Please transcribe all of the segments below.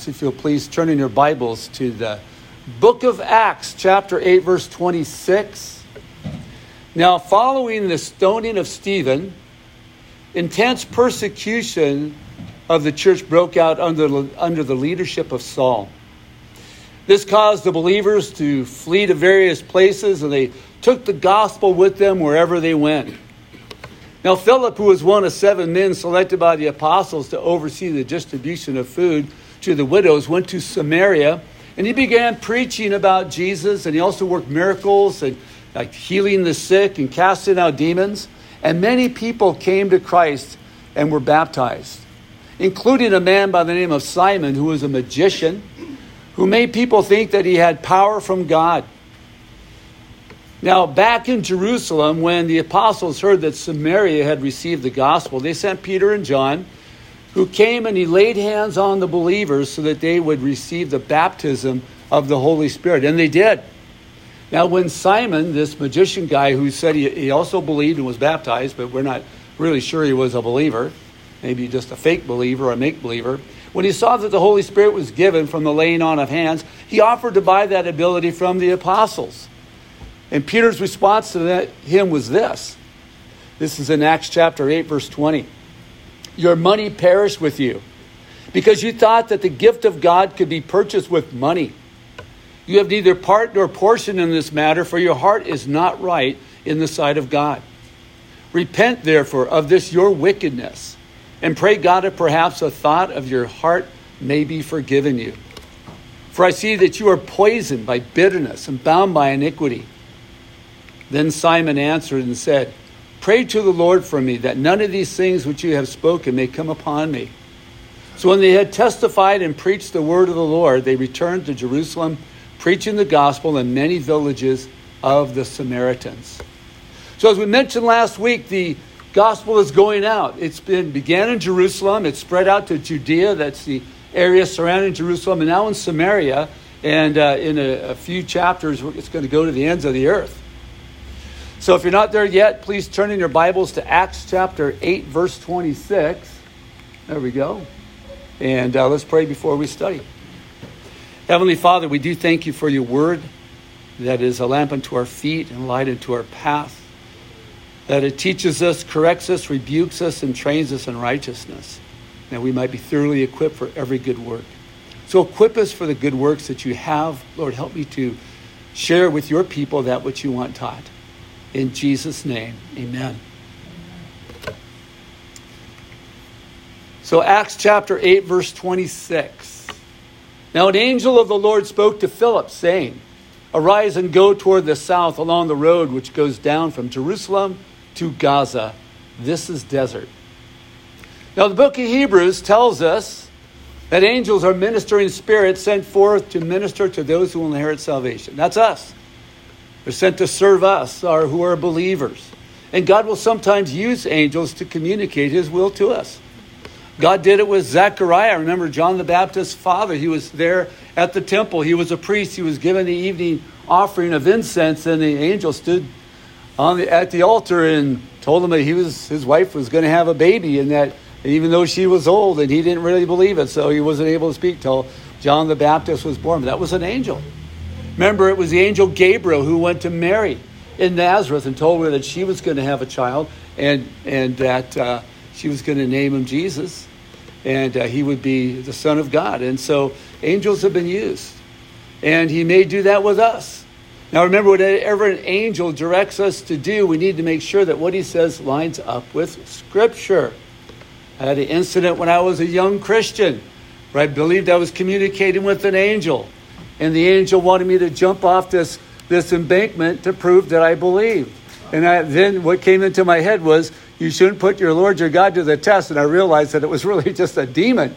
Acts, if you'll please turn in your Bibles to the book of Acts, chapter 8, verse 26. Now, following the stoning of Stephen, intense persecution of the church broke out under the leadership of Saul. This caused the believers to flee to various places, and they took the gospel with them wherever they went. Now, Philip, who was one of 7 men selected by the apostles to oversee the distribution of food to the widows, went to Samaria, and he began preaching about Jesus, and he also worked miracles and like healing the sick and casting out demons. And many people came to Christ and were baptized, including a man by the name of Simon, who was a magician, who made people think that he had power from God. Now, back in Jerusalem, when the apostles heard that Samaria had received the gospel, they sent Peter and John, who came and he laid hands on the believers so that they would receive the baptism of the Holy Spirit. And they did. Now, when Simon, this magician guy who said he also believed and was baptized, but we're not really sure he was a believer, maybe just a fake believer or a make believer, when he saw that the Holy Spirit was given from the laying on of hands, he offered to buy that ability from the apostles. And Peter's response to him was this. This is in Acts chapter 8, verse 20. Your money perished with you, because you thought that the gift of God could be purchased with money. You have neither part nor portion in this matter, for your heart is not right in the sight of God. Repent, therefore, of this your wickedness, and pray God that perhaps a thought of your heart may be forgiven you. For I see that you are poisoned by bitterness and bound by iniquity. Then Simon answered and said, Pray to the Lord for me, that none of these things which you have spoken may come upon me. So when they had testified and preached the word of the Lord, they returned to Jerusalem, preaching the gospel in many villages of the Samaritans. So as we mentioned last week, the gospel is going out. Began in Jerusalem. It spread out to Judea. That's the area surrounding Jerusalem. And now in Samaria. And in a few chapters, it's going to go to the ends of the earth. So if you're not there yet, please turn in your Bibles to Acts chapter 8, verse 26. There we go. And let's pray before we study. Heavenly Father, we do thank you for your word that is a lamp unto our feet and light unto our path. That it teaches us, corrects us, rebukes us, and trains us in righteousness, that we might be thoroughly equipped for every good work. So equip us for the good works that you have. Lord, help me to share with your people that which you want taught. In Jesus' name, amen. So Acts chapter 8, verse 26. Now an angel of the Lord spoke to Philip, saying, Arise and go toward the south along the road which goes down from Jerusalem to Gaza. This is desert. Now the book of Hebrews tells us that angels are ministering spirits sent forth to minister to those who will inherit salvation. That's us. They're sent to serve us, who are believers. And God will sometimes use angels to communicate his will to us. God did it with Zechariah. Remember John the Baptist's father. He was there at the temple. He was a priest. He was given the evening offering of incense, and the angel stood at the altar and told him that his wife was going to have a baby, and that even though she was old, and he didn't really believe it, so he wasn't able to speak till John the Baptist was born. But that was an angel. Remember, it was the angel Gabriel who went to Mary in Nazareth and told her that she was going to have a child, and that she was going to name him Jesus, and he would be the Son of God. And so angels have been used, and he may do that with us. Now remember, whatever an angel directs us to do, we need to make sure that what he says lines up with Scripture. I had an incident when I was a young Christian where I believed I was communicating with an angel, and the angel wanted me to jump off this embankment to prove that I believed. And then what came into my head was, you shouldn't put your Lord your God to the test. And I realized that it was really just a demon.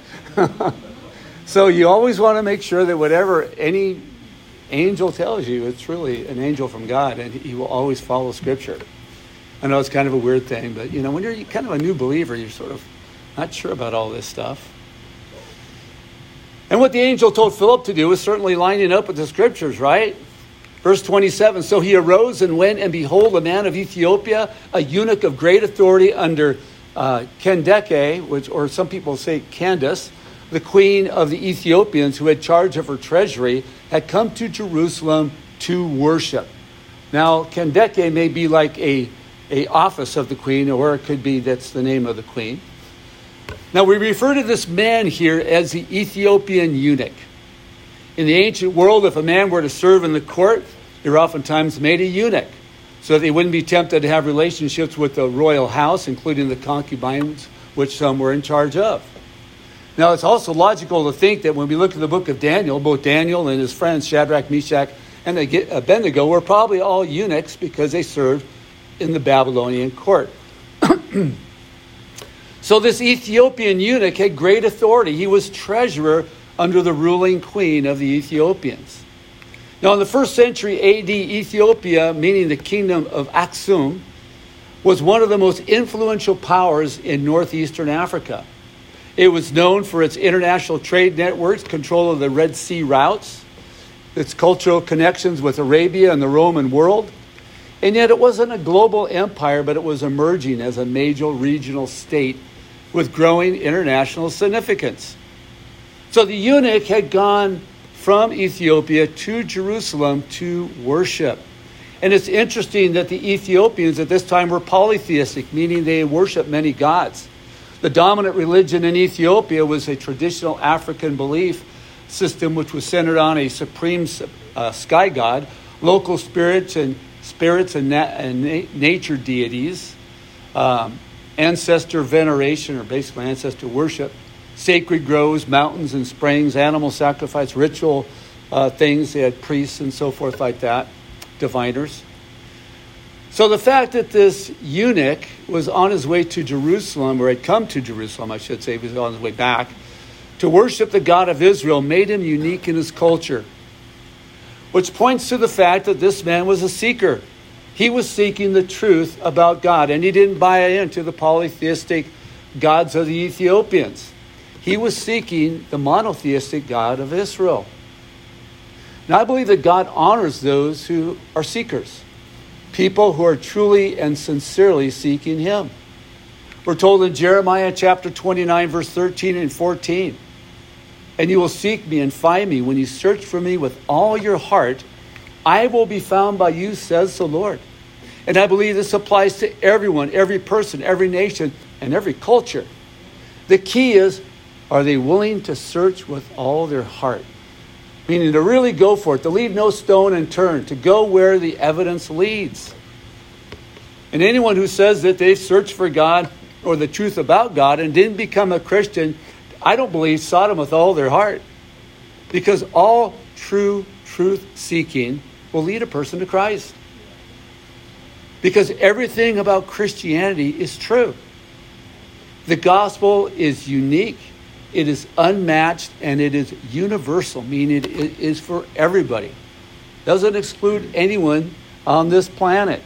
So you always want to make sure that whatever any angel tells you, it's really an angel from God, and he will always follow Scripture. I know it's kind of a weird thing, but when you're kind of a new believer, you're sort of not sure about all this stuff. And what the angel told Philip to do was certainly lining up with the Scriptures, right? Verse 27, so he arose and went, and behold, a man of Ethiopia, a eunuch of great authority under Kandake, or some people say Candace, the queen of the Ethiopians, who had charge of her treasury, had come to Jerusalem to worship. Now, Kandake may be like a office of the queen, or it could be that's the name of the queen. Now, we refer to this man here as the Ethiopian eunuch. In the ancient world, if a man were to serve in the court, they were oftentimes made a eunuch, so that they wouldn't be tempted to have relationships with the royal house, including the concubines, which some were in charge of. Now, it's also logical to think that when we look at the book of Daniel, both Daniel and his friends Shadrach, Meshach, and Abednego were probably all eunuchs because they served in the Babylonian court. So this Ethiopian eunuch had great authority. He was treasurer under the ruling queen of the Ethiopians. Now, in the 1st century AD, Ethiopia, meaning the kingdom of Aksum, was one of the most influential powers in northeastern Africa. It was known for its international trade networks, control of the Red Sea routes, its cultural connections with Arabia and the Roman world. And yet it wasn't a global empire, but it was emerging as a major regional state with growing international significance. So the eunuch had gone from Ethiopia to Jerusalem to worship. And it's interesting that the Ethiopians at this time were polytheistic, meaning they worshiped many gods. The dominant religion in Ethiopia was a traditional African belief system, which was centered on a supreme sky god, local spirits and nature deities, ancestor veneration, or basically ancestor worship, sacred groves, mountains and springs, animal sacrifice, ritual things. They had priests and so forth like that, diviners. So the fact that this eunuch was on his way to Jerusalem, or had come to Jerusalem, I should say, he was on his way back, to worship the God of Israel made him unique in his culture, which points to the fact that this man was a seeker. He was seeking the truth about God, and he didn't buy into the polytheistic gods of the Ethiopians. He was seeking the monotheistic God of Israel. Now, I believe that God honors those who are seekers, people who are truly and sincerely seeking him. We're told in Jeremiah chapter 29, verse 13 and 14, "And you will seek me and find me when you search for me with all your heart. I will be found by you, says the Lord." And I believe this applies to everyone, every person, every nation, and every culture. The key is, are they willing to search with all their heart? Meaning to really go for it, to leave no stone unturned, to go where the evidence leads. And anyone who says that they've searched for God or the truth about God and didn't become a Christian, I don't believe sought him with all their heart. Because all true truth seeking will lead a person to Christ. Because everything about Christianity is true. The gospel is unique, it is unmatched, and it is universal, meaning it is for everybody. Doesn't exclude anyone on this planet.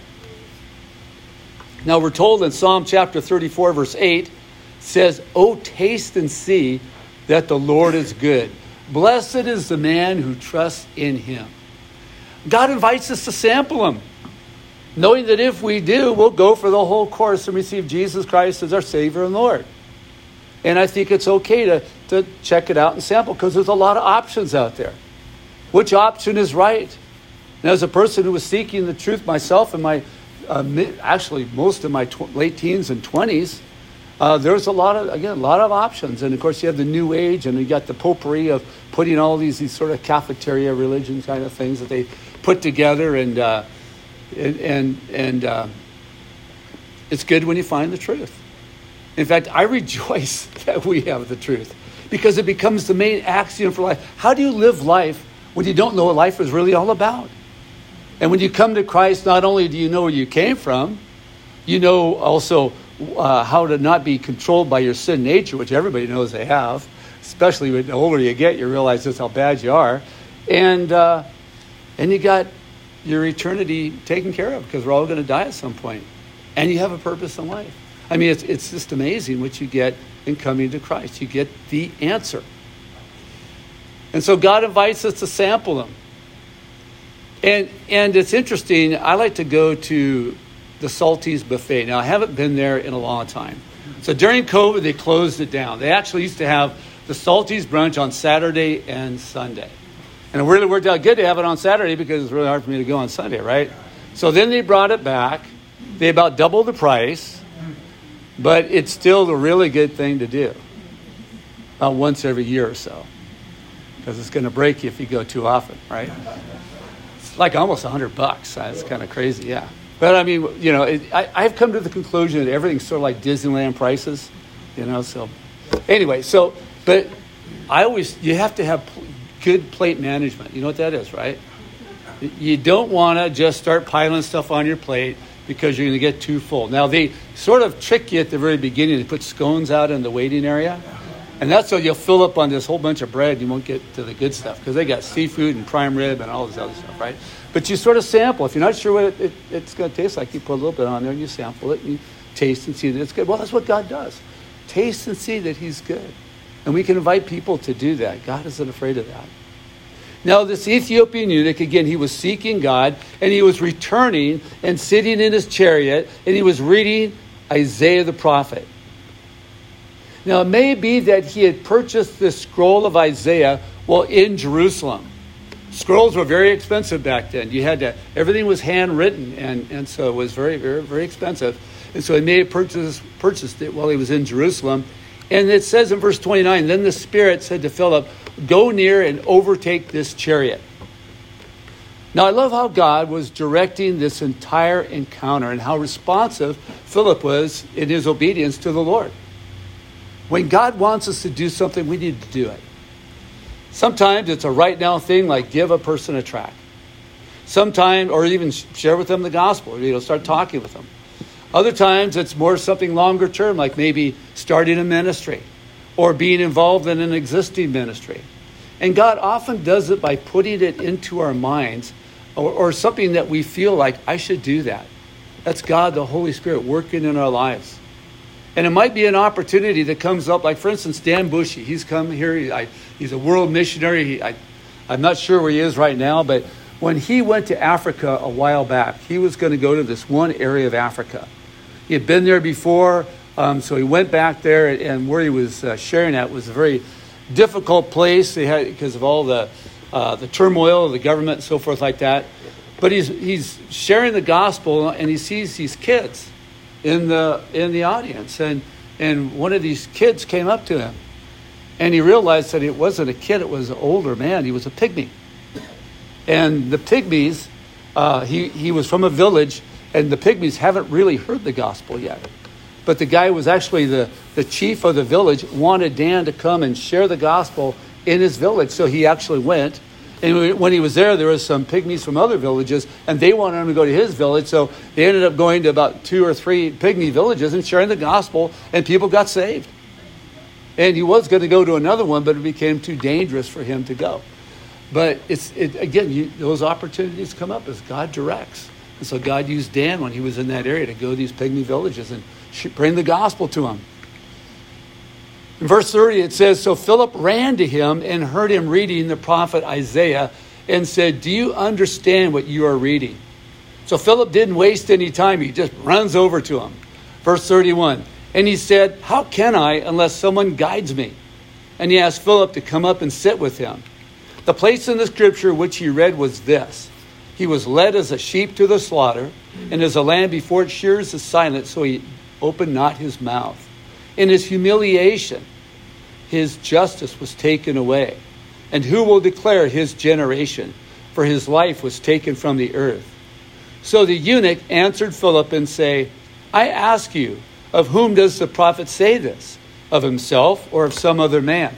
Now we're told in Psalm chapter 34, verse 8, says, "Oh, taste and see that the Lord is good. Blessed is the man who trusts in him." God invites us to sample him, knowing that if we do, we'll go for the whole course and receive Jesus Christ as our Savior and Lord. And I think it's okay to check it out and sample, because there's a lot of options out there. Which option is right? And as a person who was seeking the truth myself in my, actually most of my late teens and 20s, there's a lot of options. And of course you have the New Age, and you got the potpourri of putting all these sort of cafeteria religion kind of things that they put together, and it's good when you find the truth. In fact, I rejoice that we have the truth, because it becomes the main axiom for life. How do you live life when you don't know what life is really all about? And when you come to Christ, not only do you know where you came from, you know also how to not be controlled by your sin nature, which everybody knows they have. Especially the older you get, you realize just how bad you are. And you got your eternity taken care of, because we're all going to die at some point. And you have a purpose in life. I mean, it's just amazing what you get in coming to Christ. You get the answer. And so God invites us to sample him. And it's interesting, I like to go to the Salties Buffet. Now, I haven't been there in a long time. So during COVID, they closed it down. They actually used to have the Salties brunch on Saturday and Sunday. And it really worked out good to have it on Saturday because it's really hard for me to go on Sunday, right? So then they brought it back. They about doubled the price, but it's still a really good thing to do. About once every year or so. Because it's going to break you if you go too often, right? It's like almost $100. That's kind of crazy, yeah. But I mean, you know, I've come to the conclusion that everything's sort of like Disneyland prices, you know, so. Anyway, so, but you have to have good plate management. You know what that is, right? You don't want to just start piling stuff on your plate because you're going to get too full. Now, they sort of trick you at the very beginning. They put scones out in the waiting area. And that's so you'll fill up on this whole bunch of bread. You won't get to the good stuff because they got seafood and prime rib and all this other stuff, right? But you sort of sample. If you're not sure what it's going to taste like, you put a little bit on there and you sample it and you taste and see that it's good. Well, that's what God does. Taste and see that he's good. And we can invite people to do that. God isn't afraid of that. Now, this Ethiopian eunuch, again, he was seeking God, and he was returning and sitting in his chariot, and he was reading Isaiah the prophet. Now, it may be that he had purchased this scroll of Isaiah while in Jerusalem. Scrolls were very expensive back then. Everything was handwritten, and so it was very, very, very expensive. And so he may have purchased it while he was in Jerusalem. And it says in verse 29, then the Spirit said to Philip, go near and overtake this chariot. Now, I love how God was directing this entire encounter and how responsive Philip was in his obedience to the Lord. When God wants us to do something, we need to do it. Sometimes it's a right now thing like give a person a tract. Sometimes, or even share with them the gospel. Start talking with them. Other times it's more something longer term, like maybe starting a ministry or being involved in an existing ministry. And God often does it by putting it into our minds or something that we feel like, I should do that. That's God, the Holy Spirit, working in our lives. And it might be an opportunity that comes up, like, for instance, Dan Bushy. He's come here. He's a world missionary. I'm not sure where he is right now, but when he went to Africa a while back, he was going to go to this one area of Africa. He had been there before, so he went back there, and where he was sharing at was a very difficult place. They had because of all the turmoil of the government and so forth like that. But he's sharing the gospel, and he sees these kids in the audience, and one of these kids came up to him, and he realized that it wasn't a kid; it was an older man. He was a pygmy, and the pygmies. He was from a village. And the pygmies haven't really heard the gospel yet. But the guy was actually the chief of the village, wanted Dan to come and share the gospel in his village. So he actually went. And when he was there was some pygmies from other villages, and they wanted him to go to his village. So they ended up going to about 2 or 3 pygmy villages and sharing the gospel, and people got saved. And he was going to go to another one, but it became too dangerous for him to go. But those opportunities come up as God directs. And so God used Dan when he was in that area to go to these pygmy villages and bring the gospel to them. In verse 30, it says, so Philip ran to him and heard him reading the prophet Isaiah and said, do you understand what you are reading? So Philip didn't waste any time. He just runs over to him. Verse 31, and he said, how can I unless someone guides me? And he asked Philip to come up and sit with him. The place in the scripture which he read was this. He was led as a sheep to the slaughter, and as a lamb before its shears is silent, so he opened not his mouth. In his humiliation, his justice was taken away. And who will declare his generation? For his life was taken from the earth. So the eunuch answered Philip and said, I ask you, of whom does the prophet say this? Of himself or of some other man?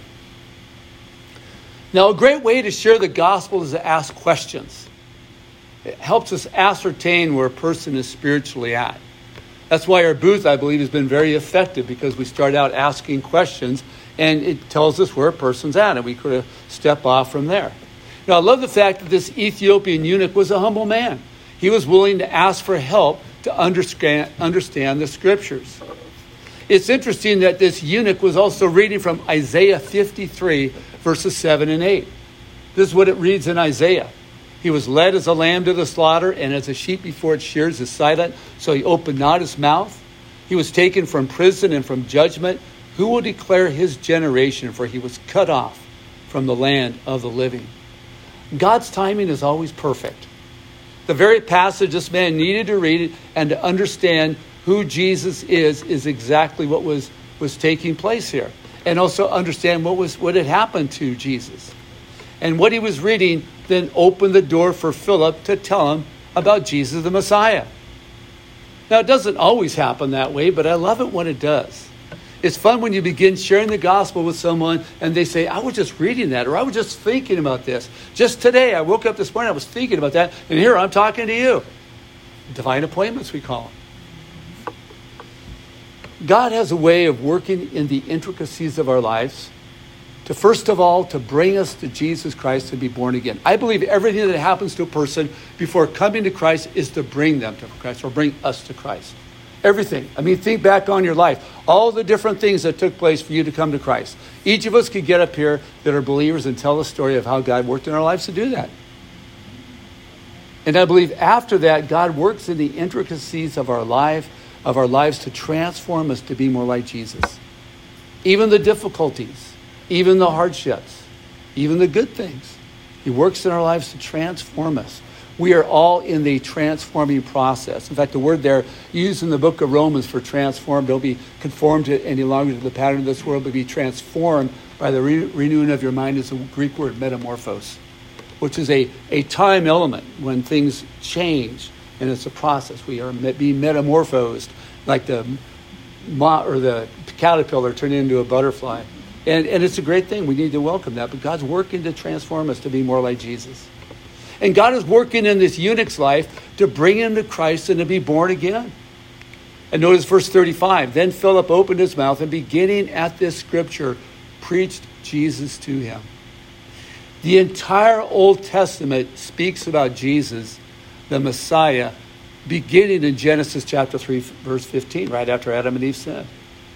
Now, a great way to share the gospel is to ask questions. It helps us ascertain where a person is spiritually at. That's why our booth, I believe, has been very effective, because we start out asking questions and it tells us where a person's at, and we could step off from there. Now, I love the fact that this Ethiopian eunuch was a humble man. He was willing to ask for help to understand the scriptures. It's interesting that this eunuch was also reading from Isaiah 53, verses 7 and 8. This is what it reads in Isaiah. He was led as a lamb to the slaughter, and as a sheep before its shears is silent, so he opened not his mouth. He was taken from prison and from judgment. Who will declare his generation? For he was cut off from the land of the living. God's timing is always perfect. The very passage this man needed to read and to understand who Jesus is exactly what was taking place here. And also understand what had happened to Jesus. And what he was reading then opened the door for Philip to tell him about Jesus the Messiah. Now, it doesn't always happen that way, but I love it when it does. It's fun when you begin sharing the gospel with someone and they say, I was just reading that, or I was just thinking about this. Just today, I woke up this morning, I was thinking about that, and here I'm talking to you. Divine appointments, we call them. God has a way of working in the intricacies of our lives to, first of all, to bring us to Jesus Christ to be born again. I believe everything that happens to a person before coming to Christ is to bring them to Christ or bring us to Christ. Everything. I mean, think back on your life. All the different things that took place for you to come to Christ. Each of us could get up here that are believers and tell the story of how God worked in our lives to do that. And I believe after that, God works in the intricacies of our lives to transform us to be more like Jesus. Even the difficulties, even the hardships, even the good things. He works in our lives to transform us. We are all in the transforming process. In fact, the word there used in the book of Romans for transformed, don't be conformed any longer to the pattern of this world, but be transformed by the renewing of your mind, is the Greek word metamorphos, which is a time element when things change, and it's a process. We are being metamorphosed like the caterpillar turned into a butterfly. And it's a great thing. We need to welcome that. But God's working to transform us to be more like Jesus. And God is working in this eunuch's life to bring him to Christ and to be born again. And notice verse 35. Then Philip opened his mouth and, beginning at this scripture, preached Jesus to him. The entire Old Testament speaks about Jesus, the Messiah, beginning in Genesis chapter 3, verse 15, right after Adam and Eve sinned.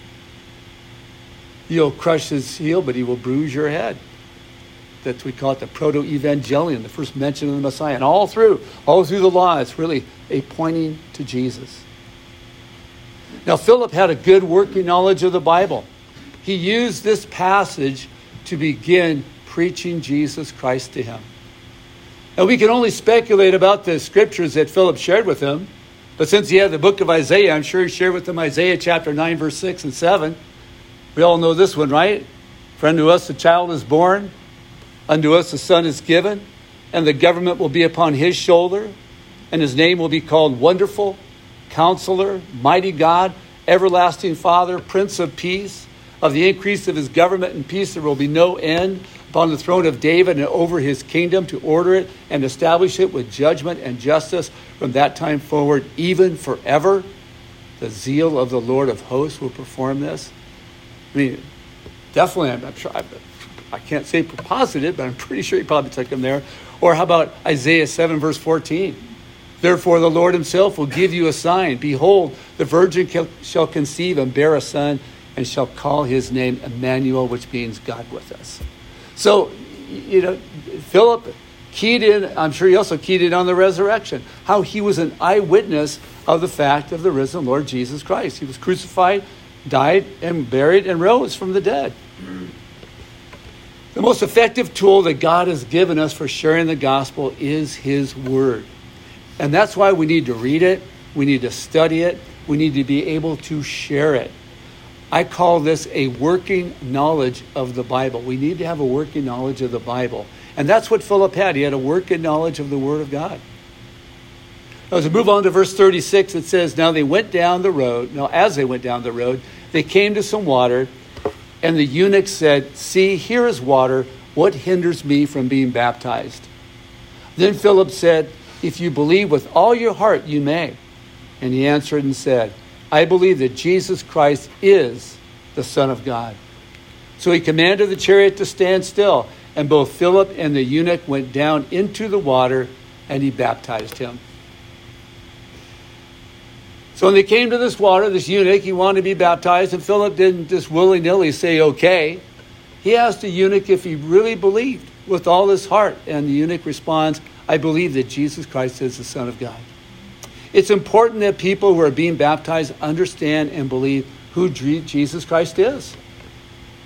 You'll crush his heel, but he will bruise your head. That we call it the proto-evangelion, the first mention of the Messiah. And all through the law, it's really a pointing to Jesus. Now, Philip had a good working knowledge of the Bible. He used this passage to begin preaching Jesus Christ to him. Now, we can only speculate about the scriptures that Philip shared with him. But since he had the book of Isaiah, I'm sure he shared with them Isaiah chapter 9, verse 6 and 7. We all know this one, right? For unto us a child is born. Unto us a son is given, and the government will be upon his shoulder, and his name will be called Wonderful, Counselor, Mighty God, Everlasting Father, Prince of Peace. Of the increase of his government and peace there will be no end upon the throne of David and over his kingdom, to order it and establish it with judgment and justice from that time forward, even forever. The zeal of the Lord of hosts will perform this. I mean, definitely, I'm sure, I can't say positive, but I'm pretty sure he probably took him there. Or how about Isaiah 7, verse 14? Therefore the Lord himself will give you a sign. Behold, the virgin shall conceive and bear a son, and shall call his name Emmanuel, which means God with us. So, Philip keyed in, I'm sure he also keyed in on the resurrection, how he was an eyewitness of the fact of the risen Lord Jesus Christ. He was crucified, died, and buried, and rose from the dead. The most effective tool that God has given us for sharing the gospel is his word. And that's why we need to read it. We need to study it. We need to be able to share it. I call this a working knowledge of the Bible. We need to have a working knowledge of the Bible. And that's what Philip had. He had a working knowledge of the word of God. Now, as we move on to verse 36, it says, Now as they went down the road, they came to some water. And the eunuch said, See, here is water. What hinders me from being baptized? Then Philip said, If you believe with all your heart, you may. And he answered and said, I believe that Jesus Christ is the Son of God. So he commanded the chariot to stand still. And both Philip and the eunuch went down into the water, and he baptized him. So when they came to this water, this eunuch, he wanted to be baptized, and Philip didn't just willy-nilly say, okay. He asked the eunuch if he really believed with all his heart, and the eunuch responds, I believe that Jesus Christ is the Son of God. It's important that people who are being baptized understand and believe who Jesus Christ is.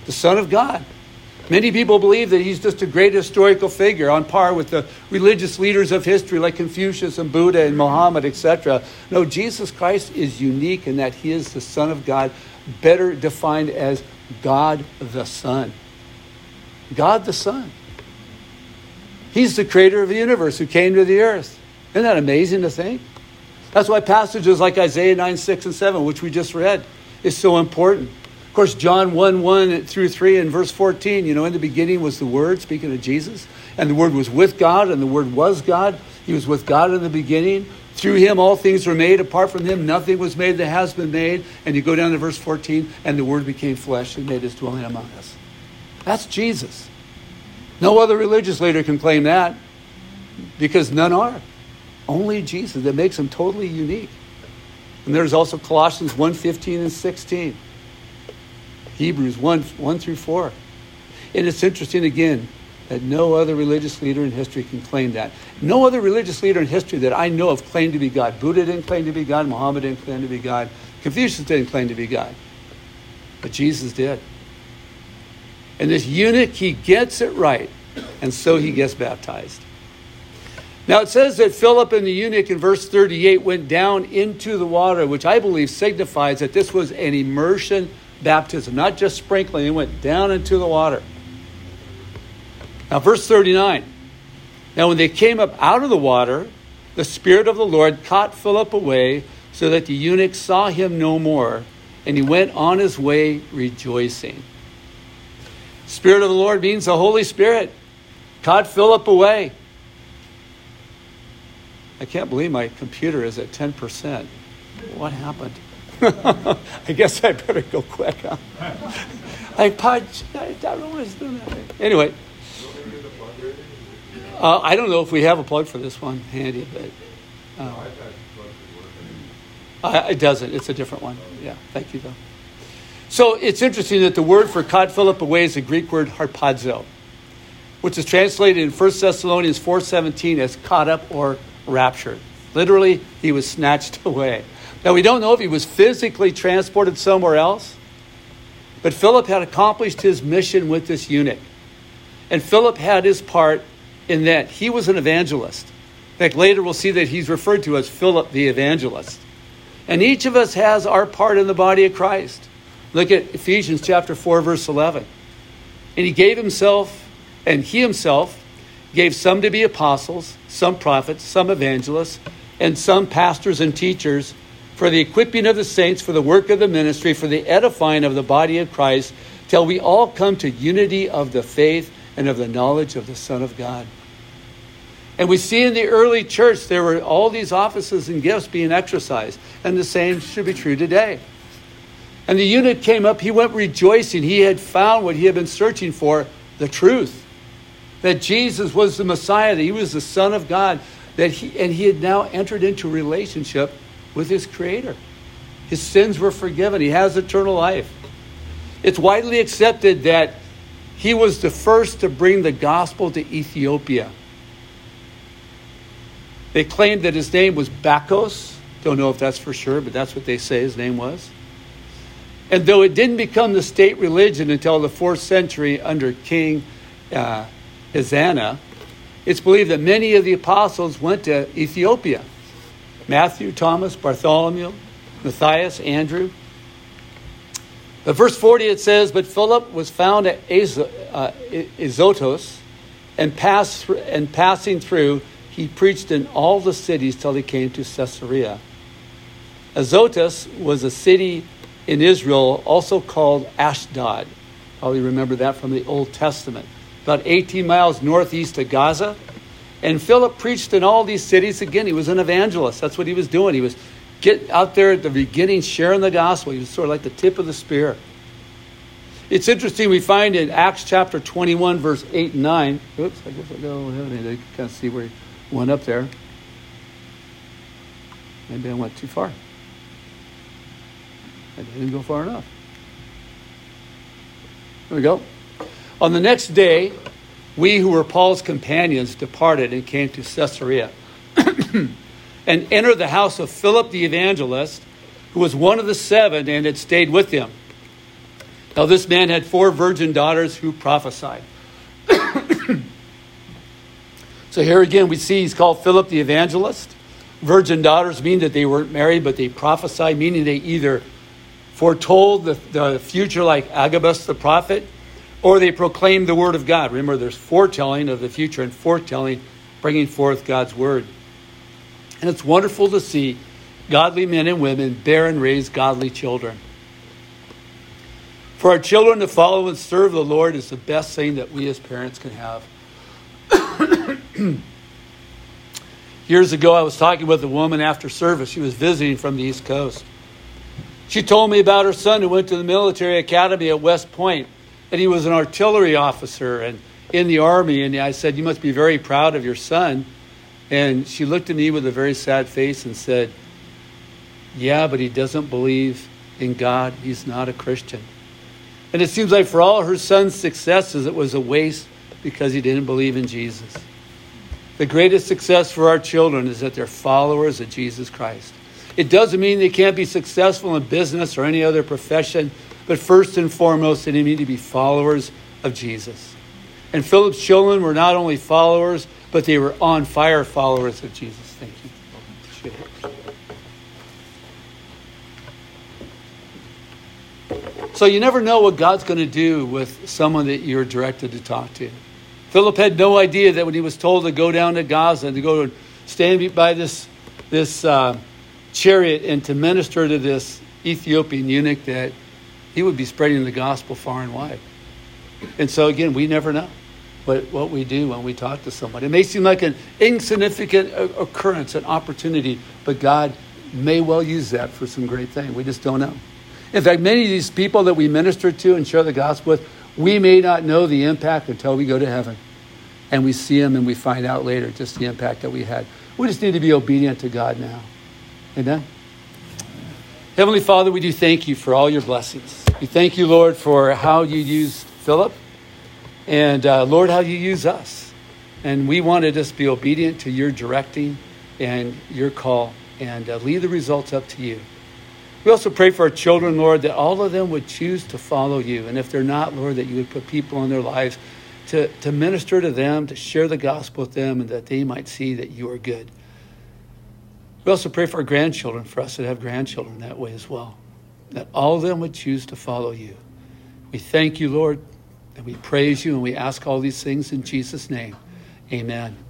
the Son of God. Many people believe that he's just a great historical figure on par with the religious leaders of history like Confucius and Buddha and Muhammad, etc. No, Jesus Christ is unique in that he is the Son of God, better defined as God the Son. God the Son. He's the creator of the universe who came to the earth. Isn't that amazing to think? That's why passages like Isaiah 9, 6, and 7, which we just read, is so important. Of course, John 1, 1 through 3 and verse 14, in the beginning was the Word, speaking of Jesus, and the Word was with God, and the Word was God. He was with God in the beginning. Through him all things were made. Apart from him nothing was made that has been made. And you go down to verse 14, and the Word became flesh and made his dwelling among us. That's Jesus. No other religious leader can claim that, because none are. Only Jesus. That makes him totally unique. And there's also Colossians 1, 15 and 16. Hebrews 1 through 4. And it's interesting again that no other religious leader in history can claim that. No other religious leader in history that I know of claimed to be God. Buddha didn't claim to be God. Muhammad didn't claim to be God. Confucius didn't claim to be God. But Jesus did. And this eunuch, he gets it right. And so he gets baptized. Now it says that Philip and the eunuch in verse 38 went down into the water, which I believe signifies that this was an immersion baptism, not just sprinkling. They went down into the water. Now verse 39. Now when they came up out of the water, the Spirit of the Lord caught Philip away, so that the eunuch saw him no more, and he went on his way rejoicing. Spirit of the Lord means the Holy Spirit caught Philip away. I can't believe my computer is at 10%. What happened? I guess I better go quick. Huh? I don't know what it's doing that way. Anyway, I don't know if we have a plug for this one handy, but it doesn't. It's a different one. Yeah, thank you, though. So it's interesting that the word for caught Philip away is the Greek word harpazo, which is translated in 1 Thessalonians 4:17 as caught up or raptured. Literally, he was snatched away. Now, we don't know if he was physically transported somewhere else, but Philip had accomplished his mission with this eunuch. And Philip had his part in that. He was an evangelist. In fact, later we'll see that he's referred to as Philip the evangelist. And each of us has our part in the body of Christ. Look at Ephesians chapter 4, verse 11. And he himself gave some to be apostles, some prophets, some evangelists, and some pastors and teachers for the equipping of the saints, for the work of the ministry, for the edifying of the body of Christ, till we all come to unity of the faith and of the knowledge of the Son of God. And we see in the early church, there were all these offices and gifts being exercised. And the same should be true today. And the eunuch came up, he went rejoicing. He had found what he had been searching for, the truth. That Jesus was the Messiah, that he was the Son of God, and he had now entered into a relationship with his Creator. His sins were forgiven. He has eternal life. It's widely accepted that he was the first to bring the gospel to Ethiopia. They claimed that his name was Bacchus. Don't know if that's for sure, but that's what they say his name was. And though it didn't become the state religion until the 4th century under King Hosanna, it's believed that many of the apostles went to Ethiopia. Matthew, Thomas, Bartholomew, Matthias, Andrew. But verse 40 it says, but Philip was found at Azotus, and passing through, he preached in all the cities till he came to Caesarea. Azotus was a city in Israel, also called Ashdod. Probably remember that from the Old Testament. About 18 miles northeast of Gaza. And Philip preached in all these cities. Again, he was an evangelist. That's what he was doing. He was getting out there at the beginning, sharing the gospel. He was sort of like the tip of the spear. It's interesting, we find in Acts chapter 21, verse 8 and 9. Oops, I guess I'll go ahead and kind of see where he went up there. Maybe I went too far. I didn't go far enough. There we go. On the next day, we who were Paul's companions departed and came to Caesarea and entered the house of Philip the evangelist, who was one of the 7 and had stayed with him. Now this man had 4 virgin daughters who prophesied. So here again we see he's called Philip the evangelist. Virgin daughters mean that they weren't married, but they prophesied, meaning they either foretold the future like Agabus the prophet, or they proclaimed the word of God. Remember, there's foretelling of the future and foretelling, bringing forth God's word. And it's wonderful to see godly men and women bear and raise godly children. For our children to follow and serve the Lord is the best thing that we as parents can have. Years ago, I was talking with a woman after service. She was visiting from the East Coast. She told me about her son who went to the military academy at West Point, and he was an artillery officer and in the Army. And I said, "You must be very proud of your son." And she looked at me with a very sad face and said, "Yeah, but he doesn't believe in God. He's not a Christian." And it seems like for all her son's successes, it was a waste because he didn't believe in Jesus. The greatest success for our children is that they're followers of Jesus Christ. It doesn't mean they can't be successful in business or any other profession, but first and foremost, they need to be followers of Jesus. And Philip's children were not only followers, but they were on fire followers of Jesus. Thank you. So you never know what God's going to do with someone that you're directed to talk to. Philip had no idea that when he was told to go down to Gaza and to go and stand by this chariot and to minister to this Ethiopian eunuch, that he would be spreading the gospel far and wide. And so again, we never know what we do when we talk to somebody. It may seem like an insignificant occurrence, an opportunity, but God may well use that for some great thing. We just don't know. In fact, many of these people that we minister to and share the gospel with, we may not know the impact until we go to heaven. And we see them and we find out later just the impact that we had. We just need to be obedient to God now. Amen? Heavenly Father, we do thank you for all your blessings. We thank you, Lord, for how you used Philip. And Lord, how you use us. And we want to just be obedient to your directing and your call and leave the results up to you. We also pray for our children, Lord, that all of them would choose to follow you. And if they're not, Lord, that you would put people in their lives to minister to them, to share the gospel with them, and that they might see that you are good. We also pray for our grandchildren, for us to have grandchildren that way as well, that all of them would choose to follow you. We thank you, Lord, and we praise you, and we ask all these things in Jesus' name. Amen.